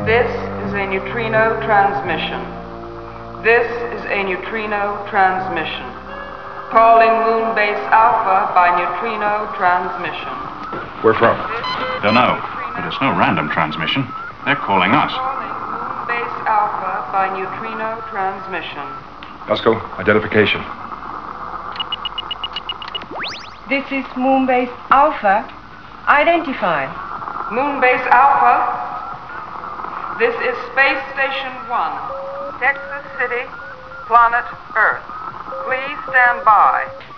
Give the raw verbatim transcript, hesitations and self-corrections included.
This is a neutrino transmission. This is a neutrino transmission. Calling Moonbase Alpha by neutrino transmission. Where from? Don't know, but it's no random transmission. They're calling us. Calling Moonbase Alpha by neutrino transmission. Vasco, identification. This is Moonbase Alpha. Identify. Moonbase Alpha. This is Space Station One, Texas City, planet Earth. Please stand by.